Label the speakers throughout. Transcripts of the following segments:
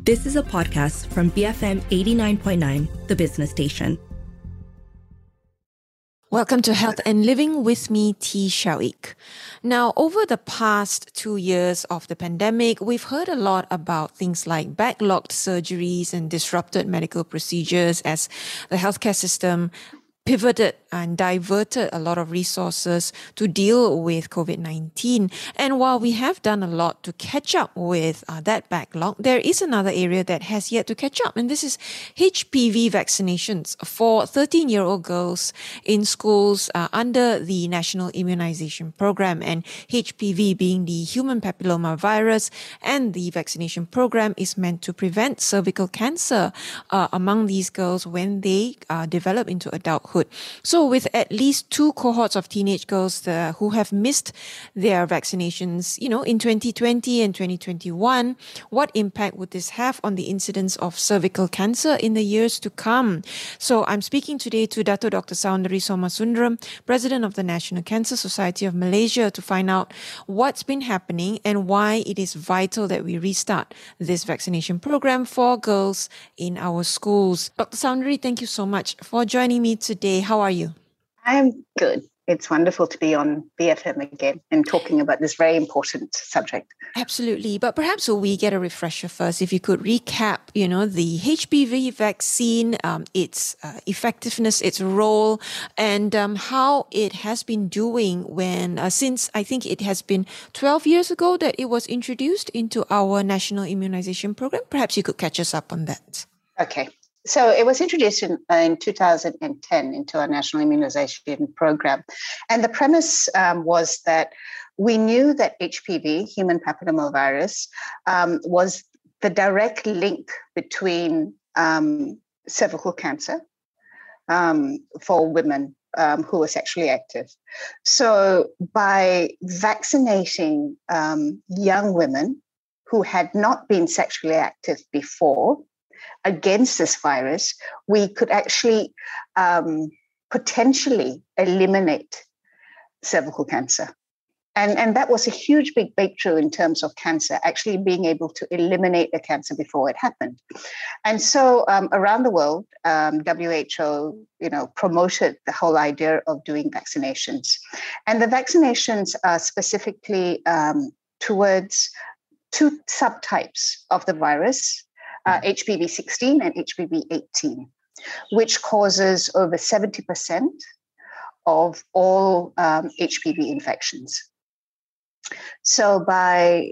Speaker 1: This is a podcast from BFM 89.9, the business station.
Speaker 2: Welcome to Health and Living with me, T. Shawick. Now, over the past 2 years of the pandemic, we've heard a lot about things like backlogged surgeries and disrupted medical procedures as the healthcare system pivoted and diverted a lot of resources to deal with COVID-19. And while we have done a lot to catch up with that backlog, there is another area that has yet to catch up, and this is HPV vaccinations for 13-year-old girls in schools under the National Immunization Program, and HPV being the human papilloma virus, and the vaccination program is meant to prevent cervical cancer among these girls when they develop into adulthood. So with at least 2 cohorts of teenage girls who have missed their vaccinations, in 2020 and 2021, what impact would this have on the incidence of cervical cancer in the years to come? So I'm speaking today to Dr. Soundari Somasundaram, President of the National Cancer Society of Malaysia, to find out what's been happening and why it is vital that we restart this vaccination program for girls in our schools. Dr. Soundari, thank you so much for joining me today. How are you?
Speaker 3: I'm good. It's wonderful to be on BFM again and talking about this very important subject.
Speaker 2: Absolutely. But perhaps we get a refresher first. If you could recap, the HPV vaccine, its effectiveness, its role, and how it has been doing since I think it has been 12 years ago that it was introduced into our national immunization program. Perhaps you could catch us up on that.
Speaker 3: Okay. So it was introduced in 2010 into our national immunization program. And the premise was that we knew that HPV, human papillomavirus, was the direct link between cervical cancer for women who are sexually active. So by vaccinating young women who had not been sexually active before against this virus, we could actually potentially eliminate cervical cancer. And that was a huge, big breakthrough in terms of cancer, actually being able to eliminate the cancer before it happened. And so around the world, WHO, promoted the whole idea of doing vaccinations. And the vaccinations are specifically towards 2 subtypes of the virus, HPV 16 and HPV 18, which causes over 70% of all HPV infections. So by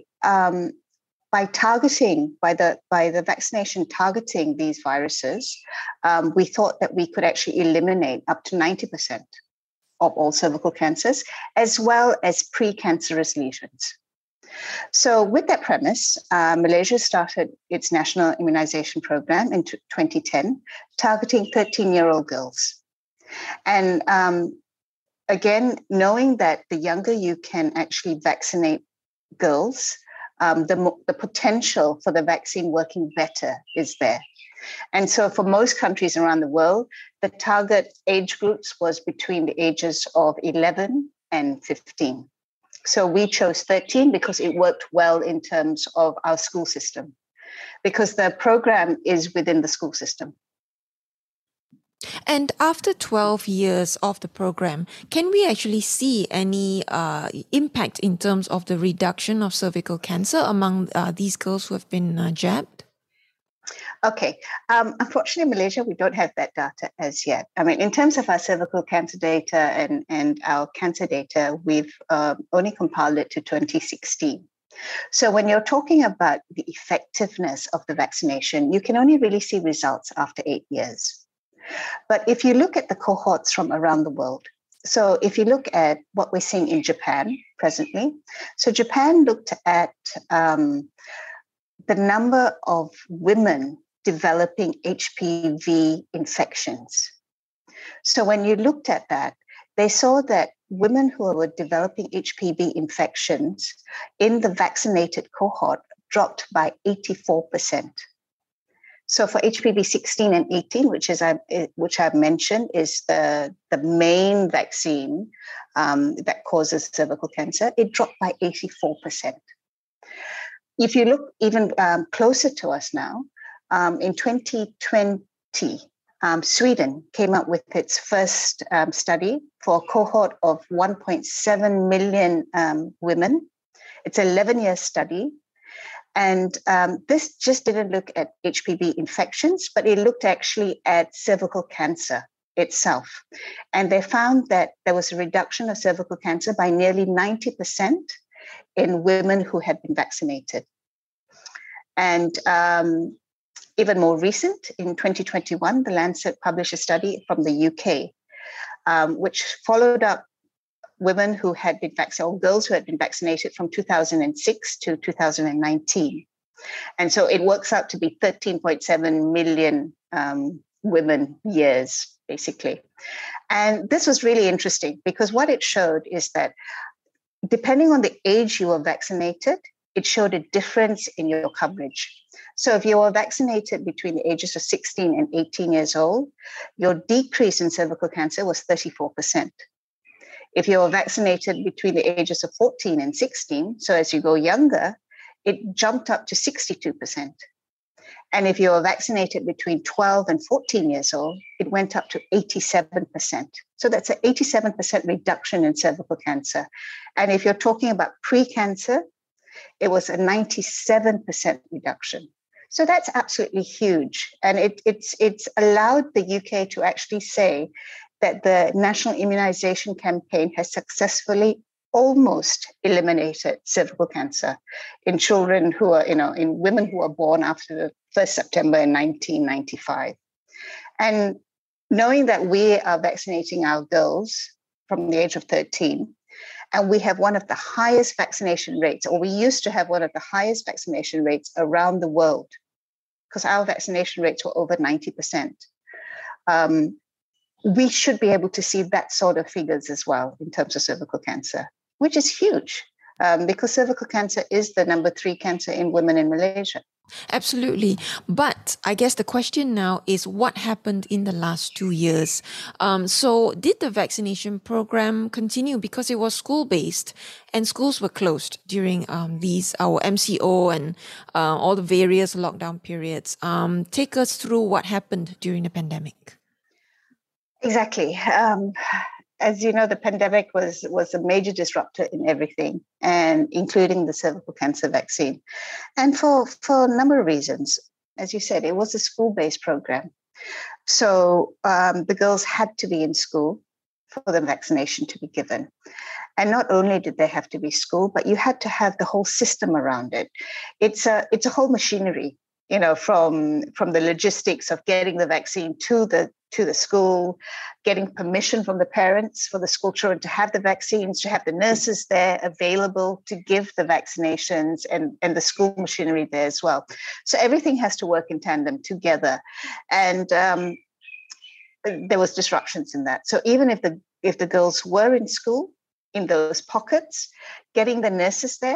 Speaker 3: targeting, by the vaccination targeting these viruses, we thought that we could actually eliminate up to 90% of all cervical cancers, as well as precancerous lesions. So with that premise, Malaysia started its national immunization program in 2010, targeting 13-year-old girls. And again, knowing that the younger you can actually vaccinate girls, the potential for the vaccine working better is there. And so for most countries around the world, the target age groups was between the ages of 11 and 15. So we chose 13 because it worked well in terms of our school system, because the program is within the school system.
Speaker 2: And after 12 years of the program, can we actually see any impact in terms of the reduction of cervical cancer among these girls who have been jabbed?
Speaker 3: Okay. Unfortunately, in Malaysia, we don't have that data as yet. I mean, in terms of our cervical cancer data and our cancer data, we've only compiled it to 2016. So when you're talking about the effectiveness of the vaccination, you can only really see results after 8 years. But if you look at the cohorts from around the world, so if you look at what we're seeing in Japan presently, so Japan looked at the number of women developing HPV infections. So when you looked at that, they saw that women who were developing HPV infections in the vaccinated cohort dropped by 84%. So for HPV 16 and 18, which I've mentioned is the main vaccine that causes cervical cancer, it dropped by 84%. if you look even closer to us now, in 2020, Sweden came up with its first study for a cohort of 1.7 million women. It's an 11-year study. And this just didn't look at HPV infections, but it looked actually at cervical cancer itself. And they found that there was a reduction of cervical cancer by nearly 90% in women who had been vaccinated. And even more recent, in 2021, The Lancet published a study from the UK, which followed up women who had been vaccinated, or girls who had been vaccinated from 2006 to 2019. And so it works out to be 13.7 million women years, basically. And this was really interesting because what it showed is that depending on the age you were vaccinated, it showed a difference in your coverage. So if you were vaccinated between the ages of 16 and 18 years old, your decrease in cervical cancer was 34%. If you were vaccinated between the ages of 14 and 16, so as you go younger, it jumped up to 62%. And if you were vaccinated between 12 and 14 years old, it went up to 87%. So that's an 87% reduction in cervical cancer. And if you're talking about pre-cancer, it was a 97% reduction. So that's absolutely huge. And it's allowed the UK to actually say that the National Immunization Campaign has successfully almost eliminated cervical cancer in children who are, in women who are born after the 1st September in 1995. And knowing that we are vaccinating our girls from the age of 13, and we have one of the highest vaccination rates, or we used to have one of the highest vaccination rates around the world, because our vaccination rates were over 90%. We should be able to see that sort of figures as well in terms of cervical cancer, which is huge because cervical cancer is the number 3 cancer in women in Malaysia.
Speaker 2: Absolutely. But I guess the question now is what happened in the last 2 years? So did the vaccination program continue because it was school-based and schools were closed during our MCO and all the various lockdown periods? Take us through what happened during the pandemic.
Speaker 3: Exactly. As you know, the pandemic was a major disruptor in everything, and including the cervical cancer vaccine. And for a number of reasons. As you said, it was a school-based program. So the girls had to be in school for the vaccination to be given. And not only did they have to be school, but you had to have the whole system around it. It's a whole machinery, from the logistics of getting the vaccine to the school, getting permission from the parents for the school children to have the vaccines, to have the nurses there available to give the vaccinations, and the school machinery there as well. So everything has to work in tandem together. And there was disruptions in that. So even if the girls were in school, in those pockets, getting the nurses there,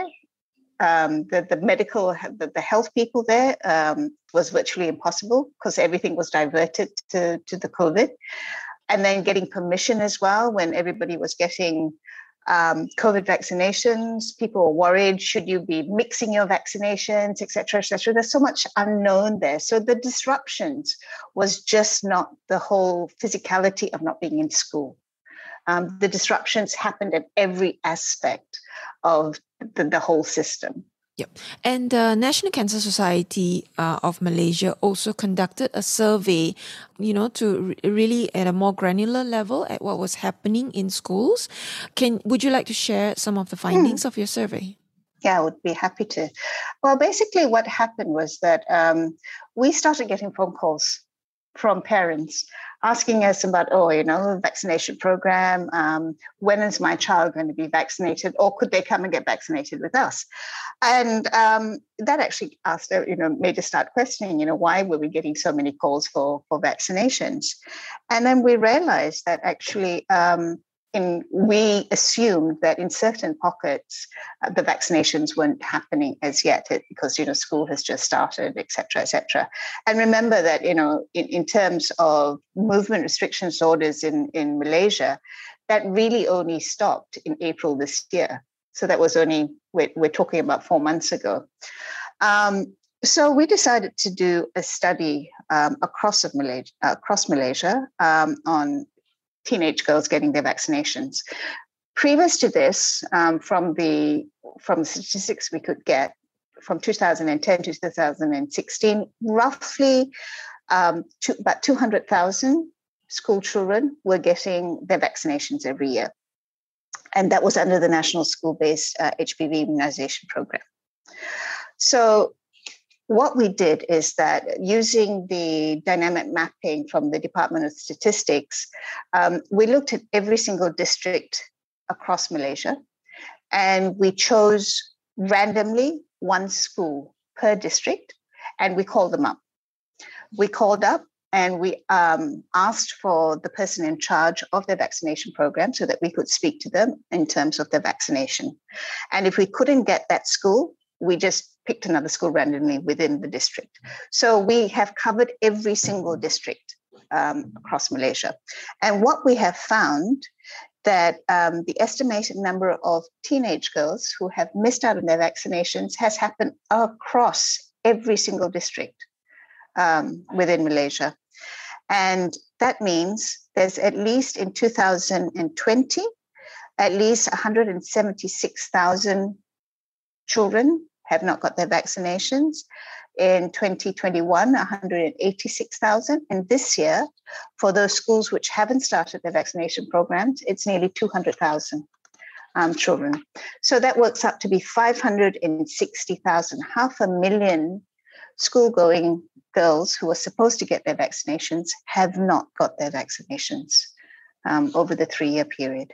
Speaker 3: the medical, the health people there was virtually impossible because everything was diverted to the COVID. And then getting permission as well when everybody was getting COVID vaccinations. People were worried, should you be mixing your vaccinations, et cetera, et cetera. There's so much unknown there. So the disruptions was just not the whole physicality of not being in school. The disruptions happened at every aspect of the whole system.
Speaker 2: Yep. And the National Cancer Society of Malaysia also conducted a survey, to really at a more granular level at what was happening in schools. Would you like to share some of the findings of your survey?
Speaker 3: Yeah, I would be happy to. Well, basically what happened was that we started getting phone calls from parents asking us about, vaccination program, when is my child going to be vaccinated, or could they come and get vaccinated with us? And that actually made us start questioning, why were we getting so many calls for vaccinations? And then we realized that actually we assumed that in certain pockets, the vaccinations weren't happening as yet because, school has just started, et cetera, et cetera. And remember that, in terms of movement restrictions orders in Malaysia, that really only stopped in April this year. So that was only, we're talking about 4 months ago. So we decided to do a study across Malaysia on teenage girls getting their vaccinations. Previous to this, from the statistics we could get from 2010 to 2016, roughly about 200,000 school children were getting their vaccinations every year. And that was under the National School-Based HPV Immunization Program. So what we did is that using the dynamic mapping from the Department of Statistics, we looked at every single district across Malaysia, and we chose randomly one school per district, and we called them up. We called up and we asked for the person in charge of their vaccination program so that we could speak to them in terms of their vaccination. And if we couldn't get that school, we just picked another school randomly within the district. So we have covered every single district across Malaysia. And what we have found that the estimated number of teenage girls who have missed out on their vaccinations has happened across every single district within Malaysia. And that means there's at least in 2020, at least 176,000 children have not got their vaccinations. In 2021, 186,000. And this year, for those schools which haven't started their vaccination programs, it's nearly 200,000 children. So that works out to be 560,000, 500,000 school-going girls who are supposed to get their vaccinations have not got their vaccinations over the 3-year period.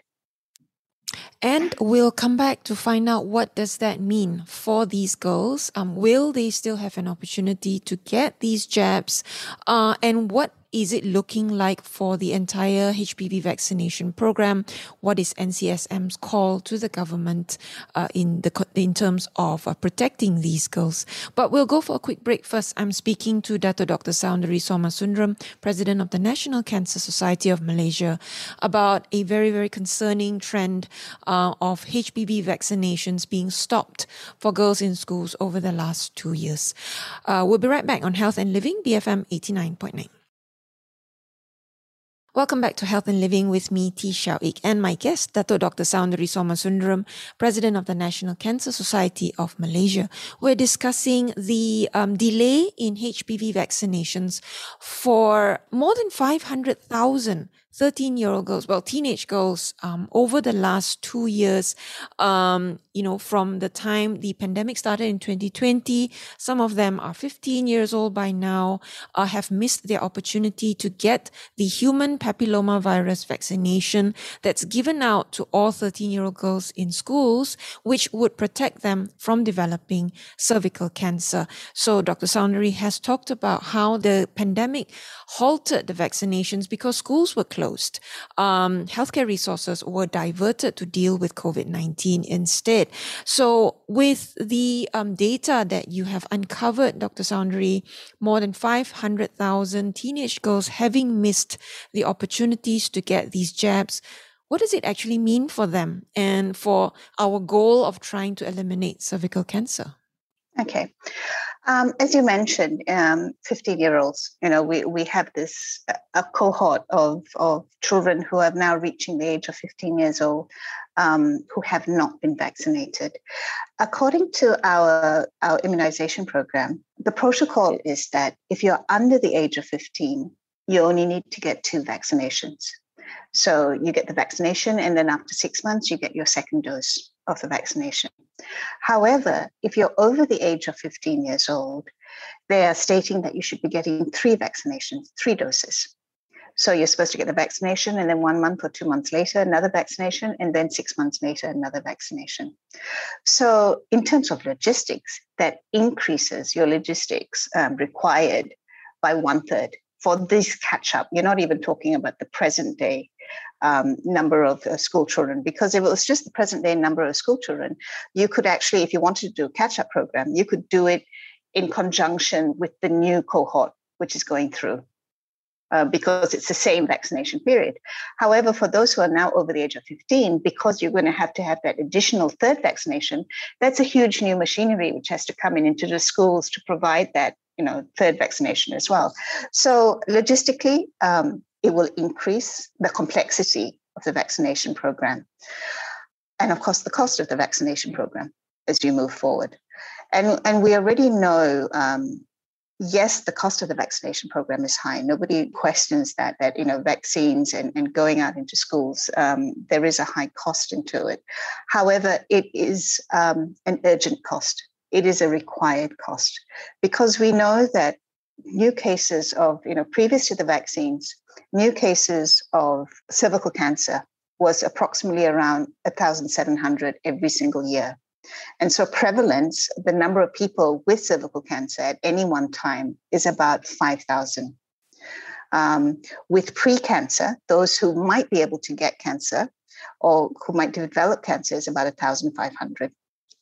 Speaker 2: And we'll come back to find out what does that mean for these girls. Will they still have an opportunity to get these jabs? And what is it looking like for the entire HPV vaccination program? What is NCSM's call to the government in terms of protecting these girls? But we'll go for a quick break first. I'm speaking to Dato Dr. Soundari Somasundram, President of the National Cancer Society of Malaysia, about a very, very concerning trend of HPV vaccinations being stopped for girls in schools over the last 2 years. We'll be right back on Health and Living, BFM 89.9. Welcome back to Health and Living with me, T. Xiao Ik, and my guest, Dato Dr. Soundari Somasundram, President of the National Cancer Society of Malaysia. We're discussing the delay in HPV vaccinations for more than 500,000 13-year-old girls, well, teenage girls, over the last 2 years, from the time the pandemic started in 2020, some of them are 15 years old by now, have missed their opportunity to get the human papillomavirus vaccination that's given out to all 13-year-old girls in schools, which would protect them from developing cervical cancer. So Dr. Soundari has talked about how the pandemic halted the vaccinations because schools were closed. Healthcare resources were diverted to deal with COVID-19 instead. So with the data that you have uncovered, Dr. Soundari, more than 500,000 teenage girls having missed the opportunities to get these jabs, what does it actually mean for them and for our goal of trying to eliminate cervical cancer?
Speaker 3: Okay. As you mentioned, 15-year-olds, we have this a cohort of children who are now reaching the age of 15 years old who have not been vaccinated. According to our immunization program, the protocol is that if you're under the age of 15, you only need to get 2 vaccinations. So you get the vaccination, and then after 6 months, you get your second dose of the vaccination. However, if you're over the age of 15 years old, they are stating that you should be getting 3 vaccinations, 3 doses. So you're supposed to get the vaccination, and then 1 month or 2 months later, another vaccination, and then 6 months later, another vaccination. So in terms of logistics, that increases your logistics required by 1/3 for this catch-up. You're not even talking about the present day number of school children, because if it was just the present day number of school children, you could actually, if you wanted to do a catch-up program, you could do it in conjunction with the new cohort, which is going through. because it's the same vaccination period. However, for those who are now over the age of 15, because you're going to have that additional third vaccination, that's a huge new machinery which has to come into the schools to provide that, third vaccination as well. So logistically, it will increase the complexity of the vaccination program. And of course, the cost of the vaccination program as you move forward. And we already know, yes, the cost of the vaccination program is high. Nobody questions that vaccines and going out into schools, there is a high cost into it. However, it is an urgent cost. It is a required cost, because we know that new cases of, previous to the vaccines, new cases of cervical cancer was approximately around 1,700 every single year. And so prevalence, the number of people with cervical cancer at any one time, is about 5,000. With pre-cancer, those who might be able to get cancer or who might develop cancer is about 1,500.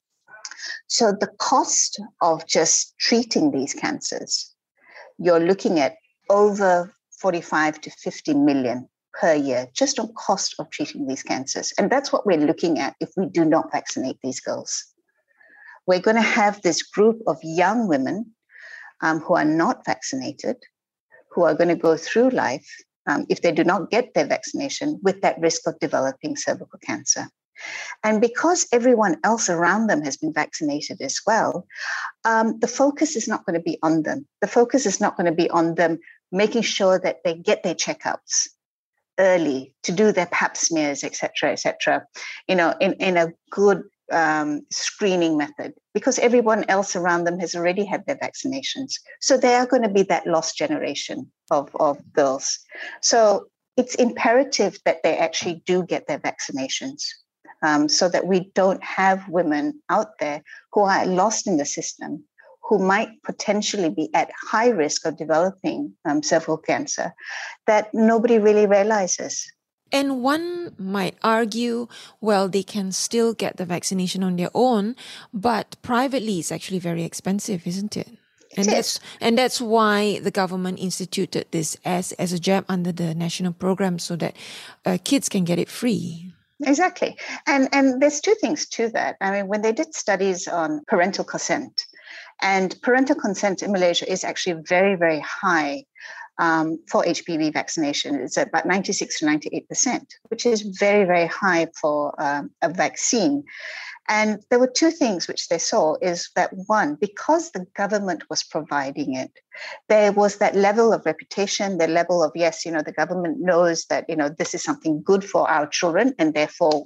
Speaker 3: So the cost of just treating these cancers, you're looking at over 45 to 50 million per year, just on cost of treating these cancers. And that's what we're looking at if we do not vaccinate these girls. We're going to have this group of young women who are not vaccinated, who are going to go through life, if they do not get their vaccination, with that risk of developing cervical cancer. And because everyone else around them has been vaccinated as well, the focus is not going to be on them. The focus is not going to be on them making sure that they get their checkups early, to do their pap smears, et cetera, in a good screening method, because everyone else around them has already had their vaccinations. So they are going to be that lost generation of girls. So it's imperative that they actually do get their vaccinations, so that we don't have women out there who are lost in the system, who might potentially be at high risk of developing cervical cancer that nobody really realizes.
Speaker 2: And one might argue, well, they can still get the vaccination on their own, but privately it's actually very expensive, isn't it? And that's why the government instituted this as a jab under the national program, so that kids can get it free.
Speaker 3: Exactly. And there's two things to that. I mean, when they did studies on parental consent, and parental consent in Malaysia is actually very, very high for HPV vaccination. It's about 96 to 98%, which is very, very high for a vaccine. And there were two things which they saw, is that one, because the government was providing it, there was that level of reputation, the level of, yes, the government knows that, this is something good for our children, and therefore,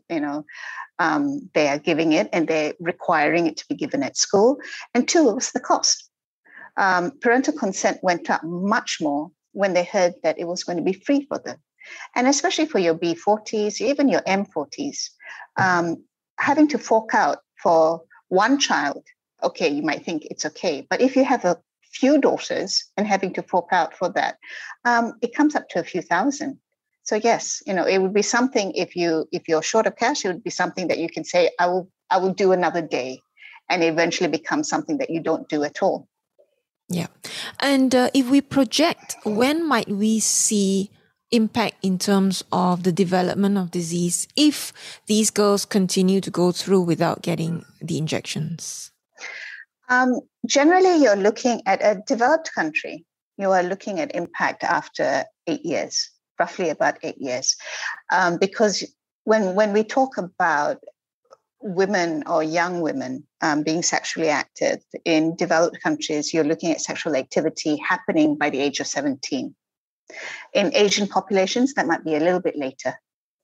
Speaker 3: they are giving it and they're requiring it to be given at school. And two, it was the cost. Parental consent went up much more when they heard that it was going to be free for them. And especially for your B40s, even your M40s, having to fork out for one child, okay, you might think it's okay. But if you have a few daughters and having to fork out for that, it comes up to a few thousand. So yes, it would be something, if you're short of cash, it would be something that you can say, I will do another day, and eventually become something that you don't do at all.
Speaker 2: Yeah. And if we project, when might we see impact in terms of the development of disease if these girls continue to go through without getting the injections?
Speaker 3: Generally, you're looking at a developed country. You are looking at impact after 8 years, roughly about 8 years. Because when we talk about women or young women being sexually active in developed countries, you're looking at sexual activity happening by the age of 17. In Asian populations, that might be a little bit later.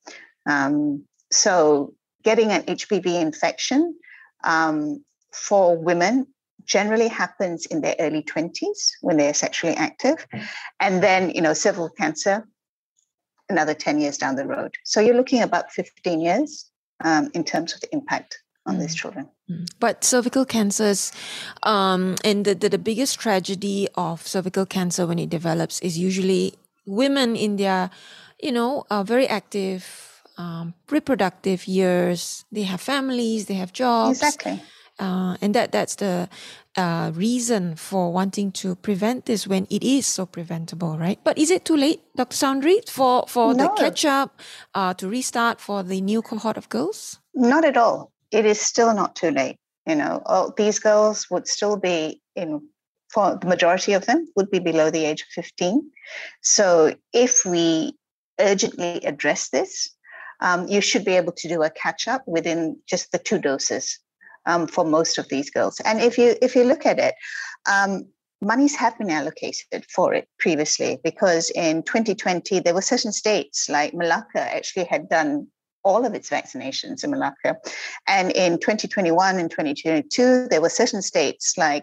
Speaker 3: So getting an HPV infection for women generally happens in their early 20s when they're sexually active. And then, cervical cancer, another 10 years down the road. So you're looking about 15 years in terms of the impact on these children.
Speaker 2: But cervical cancers, and the biggest tragedy of cervical cancer when it develops is usually women in their, very active reproductive years. They have families, they have jobs.
Speaker 3: Exactly.
Speaker 2: And that's the reason for wanting to prevent this when it is so preventable, right? But is it too late, Dr. Soundry, for the
Speaker 3: No.
Speaker 2: catch-up to restart for the new cohort of girls?
Speaker 3: Not at all. It is still not too late. These girls would still be for the majority of them would be below the age of 15. So if we urgently address this, you should be able to do a catch-up within just the 2 doses for most of these girls. And if you look at it, monies have been allocated for it previously, because in 2020, there were certain states like Malacca actually had done all of its vaccinations in Malacca. And in 2021 and 2022, there were certain states like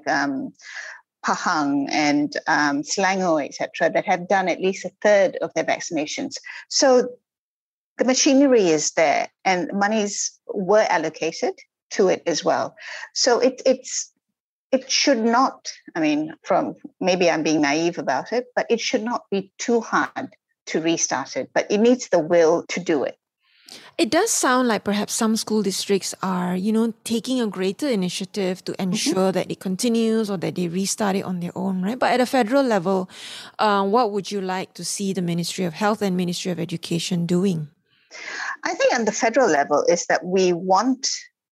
Speaker 3: Pahang and Selangor, etc., that have done at least a third of their vaccinations. So the machinery is there, and monies were allocated to it as well. So it should not, from maybe I'm being naive about it, but it should not be too hard to restart it, but it needs the will to do it.
Speaker 2: It does sound like perhaps some school districts are, taking a greater initiative to ensure that it continues or that they restart it on their own, right? But at a federal level, what would you like to see the Ministry of Health and Ministry of Education doing?
Speaker 3: I think on the federal level is that we want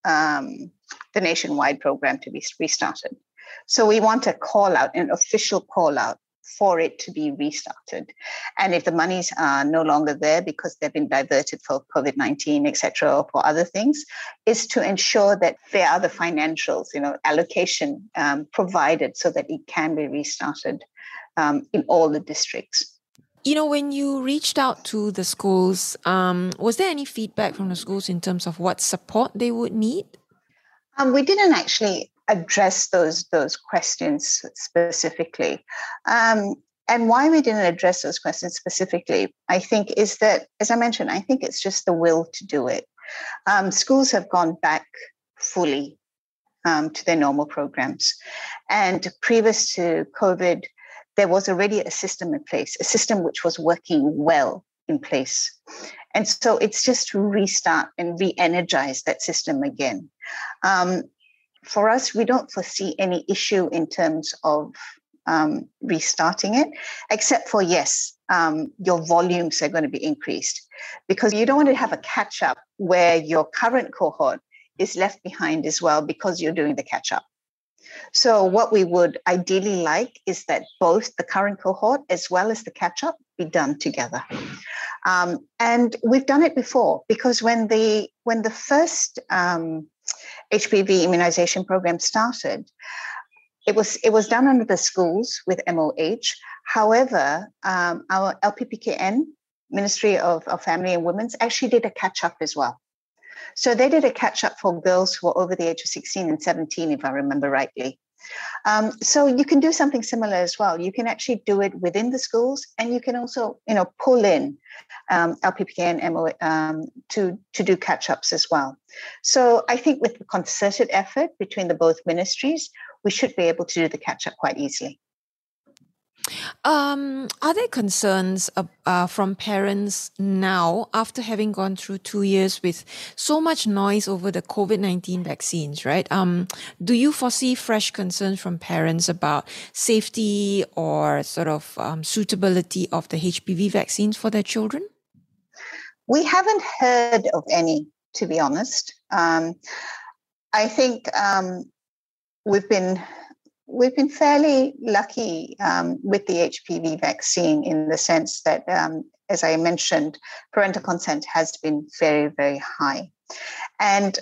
Speaker 3: the nationwide program to be restarted. So we want a call out, an official call out for it to be restarted. And if the monies are no longer there because they've been diverted for COVID-19, et cetera, or for other things, is to ensure that there are the financials, allocation provided so that it can be restarted in all the districts.
Speaker 2: When you reached out to the schools, was there any feedback from the schools in terms of what support they would need?
Speaker 3: We didn't actually address those questions specifically. And why we didn't address those questions specifically, I think, is that, as I mentioned, I think it's just the will to do it. Schools have gone back fully to their normal programs. And previous to COVID, there was already a system in place, a system which was working well in place. And so it's just to restart and re-energize that system again. For us, we don't foresee any issue in terms of restarting it, except for, yes, your volumes are going to be increased, because you don't want to have a catch-up where your current cohort is left behind as well because you're doing the catch-up. So what we would ideally like is that both the current cohort as well as the catch-up be done together. And we've done it before, because when the first HPV immunization program started, it was done under the schools with MOH. However, our LPPKN, Ministry of Family and Women's, actually did a catch-up as well. So they did a catch-up for girls who were over the age of 16 and 17, if I remember rightly. So you can do something similar as well. You can actually do it within the schools, and you can also, pull in LPPK and MO to do catch-ups as well. So I think with the concerted effort between the both ministries, we should be able to do the catch-up quite easily.
Speaker 2: Are there concerns from parents now, after having gone through 2 years with so much noise over the COVID-19 vaccines, right? Do you foresee fresh concerns from parents about safety or sort of suitability of the HPV vaccines for their children?
Speaker 3: We haven't heard of any, to be honest. I think we've been fairly lucky with the HPV vaccine, in the sense that, as I mentioned, parental consent has been very, very high. And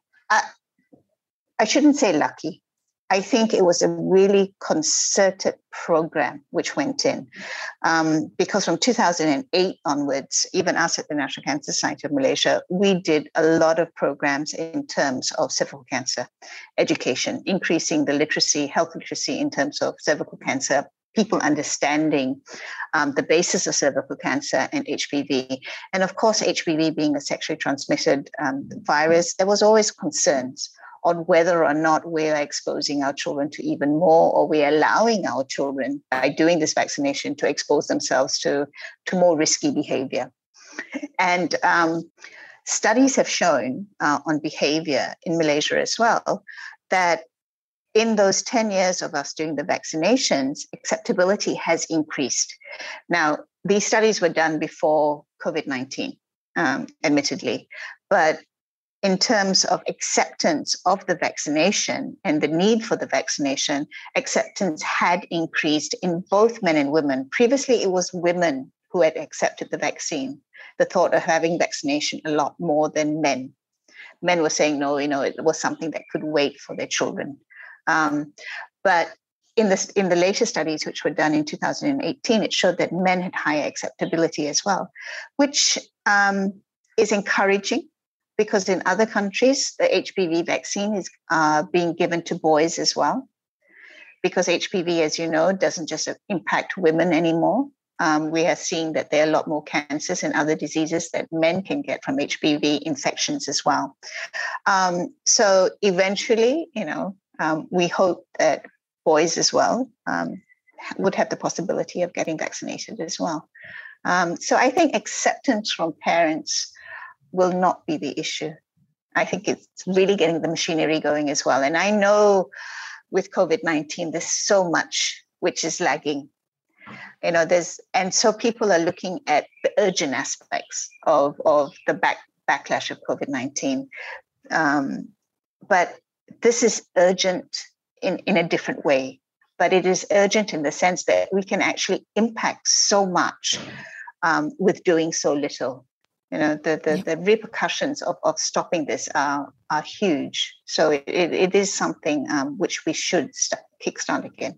Speaker 3: I shouldn't say lucky. I think it was a really concerted program which went in, because from 2008 onwards, even us at the National Cancer Society of Malaysia, we did a lot of programs in terms of cervical cancer education, increasing the literacy, health literacy in terms of cervical cancer, people understanding the basis of cervical cancer and HPV. And of course, HPV being a sexually transmitted virus, there was always concerns on whether or not we're exposing our children to even more, or we're allowing our children, by doing this vaccination, to expose themselves to more risky behavior. And studies have shown on behavior in Malaysia as well, that in those 10 years of us doing the vaccinations, acceptability has increased. Now, these studies were done before COVID-19, admittedly, but in terms of acceptance of the vaccination and the need for the vaccination, acceptance had increased in both men and women. Previously, it was women who had accepted the vaccine, the thought of having vaccination a lot more than men. Men were saying, no, it was something that could wait for their children. But in the later studies, which were done in 2018, it showed that men had higher acceptability as well, which is encouraging, because in other countries, the HPV vaccine is being given to boys as well, because HPV, as you know, doesn't just impact women anymore. We are seeing that there are a lot more cancers and other diseases that men can get from HPV infections as well. So eventually, we hope that boys as well would have the possibility of getting vaccinated as well. So I think acceptance from parents will not be the issue. I think it's really getting the machinery going as well. And I know with COVID-19, there's so much which is lagging. And so people are looking at the urgent aspects of the backlash of COVID-19. But this is urgent in a different way. But it is urgent in the sense that we can actually impact so much with doing so little. The repercussions of stopping this are huge. So it is something which we should kickstart again.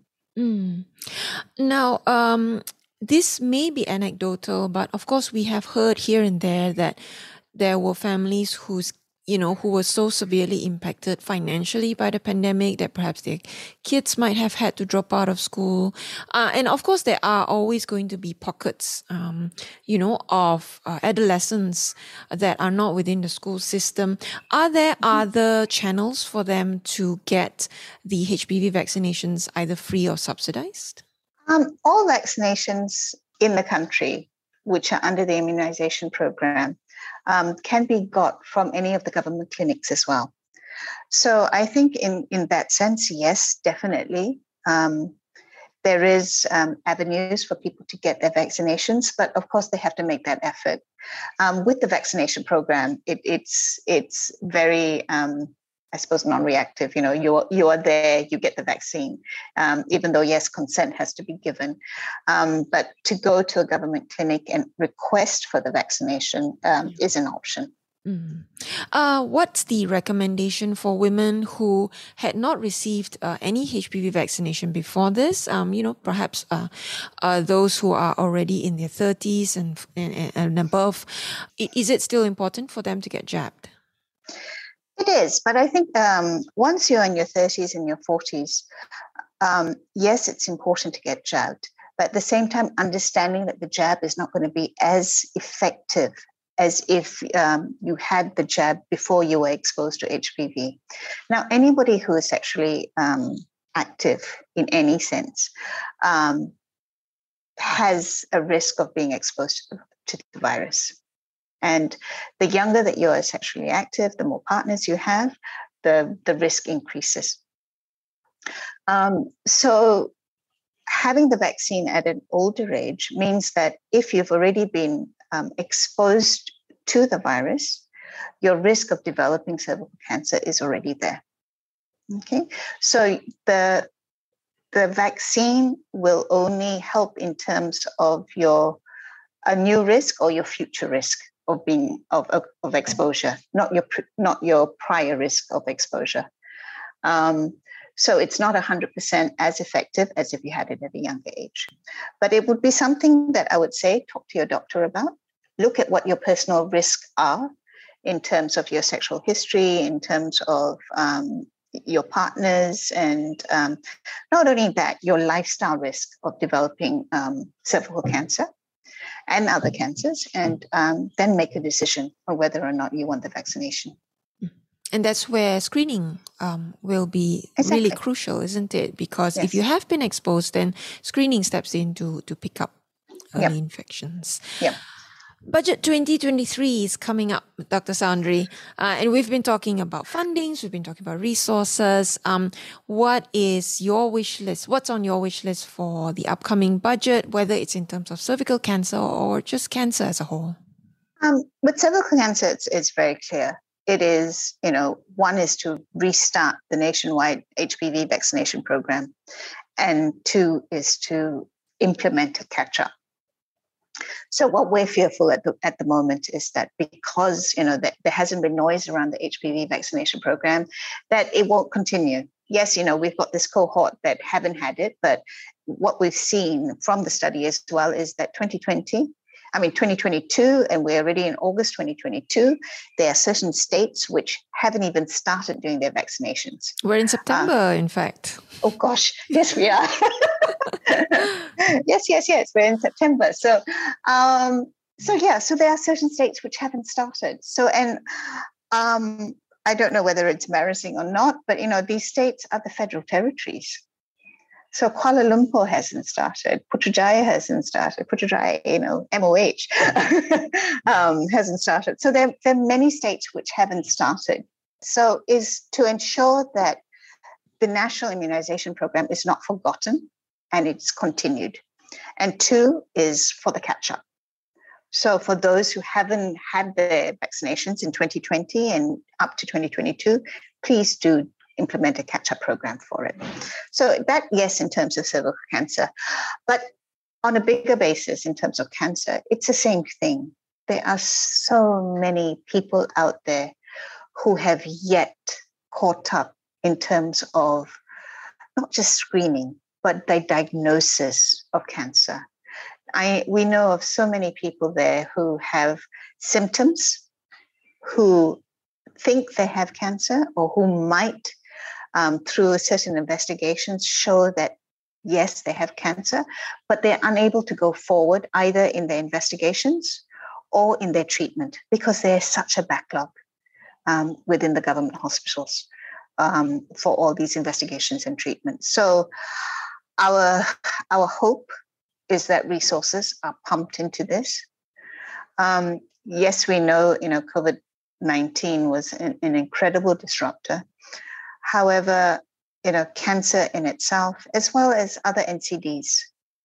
Speaker 2: Now, this may be anecdotal, but of course we have heard here and there that there were families who were so severely impacted financially by the pandemic that perhaps their kids might have had to drop out of school. And of course, there are always going to be pockets, of adolescents that are not within the school system. Are there other channels for them to get the HPV vaccinations either free or subsidized?
Speaker 3: All vaccinations in the country, which are under the immunization program, can be got from any of the government clinics as well. So I think in that sense, yes, definitely. There is avenues for people to get their vaccinations, but of course they have to make that effort. With the vaccination program, it's very, I suppose, non-reactive. You are there, you get the vaccine, even though, yes, consent has to be given. But to go to a government clinic and request for the vaccination is an option.
Speaker 2: What's the recommendation for women who had not received any HPV vaccination before this? Perhaps those who are already in their 30s and above. Is it still important for them to get jabbed?
Speaker 3: It is, but I think once you're in your 30s and your 40s, yes, it's important to get jabbed. But at the same time, understanding that the jab is not going to be as effective as if you had the jab before you were exposed to HPV. Now, anybody who is sexually active in any sense has a risk of being exposed to the virus. And the younger that you are sexually active, the more partners you have, the risk increases. So having the vaccine at an older age means that if you've already been exposed to the virus, your risk of developing cervical cancer is already there. Okay, so the vaccine will only help in terms of a new risk or your future risk of being of exposure, not your prior risk of exposure. So it's not 100% as effective as if you had it at a younger age. But it would be something that I would say, talk to your doctor about. Look at what your personal risks are in terms of your sexual history, in terms of your partners, and not only that, your lifestyle risk of developing cervical cancer and other cancers, and then make a decision on whether or not you want the vaccination.
Speaker 2: And that's where screening will be really crucial, isn't it? Because if you have been exposed, then screening steps in to pick up early infections.
Speaker 3: Yeah.
Speaker 2: Budget 2023 is coming up, Dr. Sowndry, and we've been talking about fundings, we've been talking about resources. What is your wish list? What's on your wish list for the upcoming budget, whether it's in terms of cervical cancer or just cancer as a whole?
Speaker 3: With cervical cancer, it's very clear. It is, one is to restart the nationwide HPV vaccination program, and two is to implement a catch-up. So what we're fearful at the moment is that because, that there hasn't been noise around the HPV vaccination program, that it won't continue. Yes, we've got this cohort that haven't had it, but what we've seen from the study as well is that 2022, and we're already in August 2022, there are certain states which haven't even started doing their vaccinations.
Speaker 2: We're in September, in fact.
Speaker 3: Oh gosh, yes we are. Yes, we're in September. So there are certain states which haven't started. So, and I don't know whether it's embarrassing or not, but these states are the federal territories. So Kuala Lumpur hasn't started. Putrajaya hasn't started. Putrajaya, MOH hasn't started. So there are many states which haven't started. So is to ensure that the national immunization program is not forgotten and it's continued. And two is for the catch-up. So for those who haven't had their vaccinations in 2020 and up to 2022, please do implement a catch-up program for it. So that, yes, in terms of cervical cancer. But on a bigger basis, in terms of cancer, it's the same thing. There are so many people out there who have yet caught up in terms of not just screening, but the diagnosis of cancer. We know of so many people there who have symptoms, who think they have cancer, or who might, through certain investigations, show that, yes, they have cancer, but they're unable to go forward either in their investigations or in their treatment because there's such a backlog within the government hospitals for all these investigations and treatments. So our hope is that resources are pumped into this. Yes, we know, COVID-19 was an incredible disruptor. However, cancer in itself, as well as other NCDs,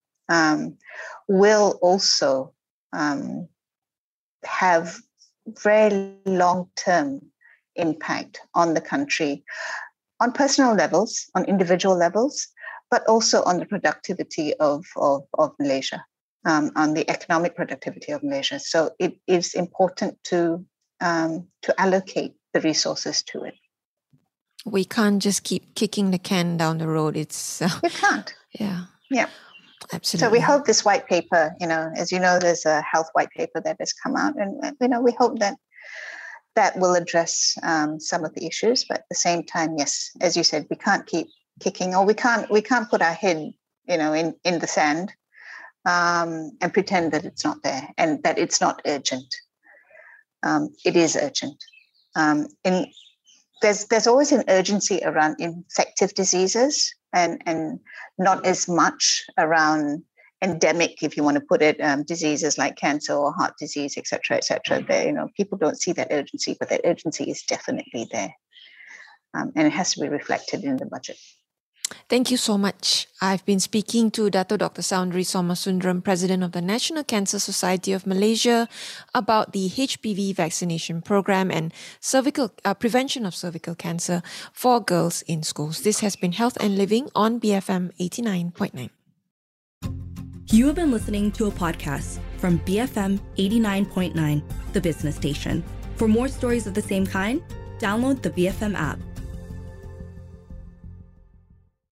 Speaker 3: will also have very long-term impact on the country, on personal levels, on individual levels, but also on the productivity of Malaysia, on the economic productivity of Malaysia. So it is important to allocate the resources to it.
Speaker 2: We can't just keep kicking the can down the road. It's
Speaker 3: you can't.
Speaker 2: Yeah. Absolutely.
Speaker 3: So we hope this white paper, as you know, there's a health white paper that has come out, and we hope that will address some of the issues. But at the same time, yes, as you said, we can't keep kicking, or we can't put our head, in the sand and pretend that it's not there and that it's not urgent. It is urgent. And there's always an urgency around infective diseases and not as much around endemic, if you want to put it, diseases like cancer or heart disease, et cetera, there, people don't see that urgency, but that urgency is definitely there. And it has to be reflected in the budget.
Speaker 2: Thank you so much. I've been speaking to Dr. Sowndry Somasundram, President of the National Cancer Society of Malaysia, about the HPV vaccination program and prevention of cervical cancer for girls in schools. This has been Health and Living on BFM 89.9.
Speaker 1: You have been listening to a podcast from BFM 89.9, the business station. For more stories of the same kind, download the BFM app.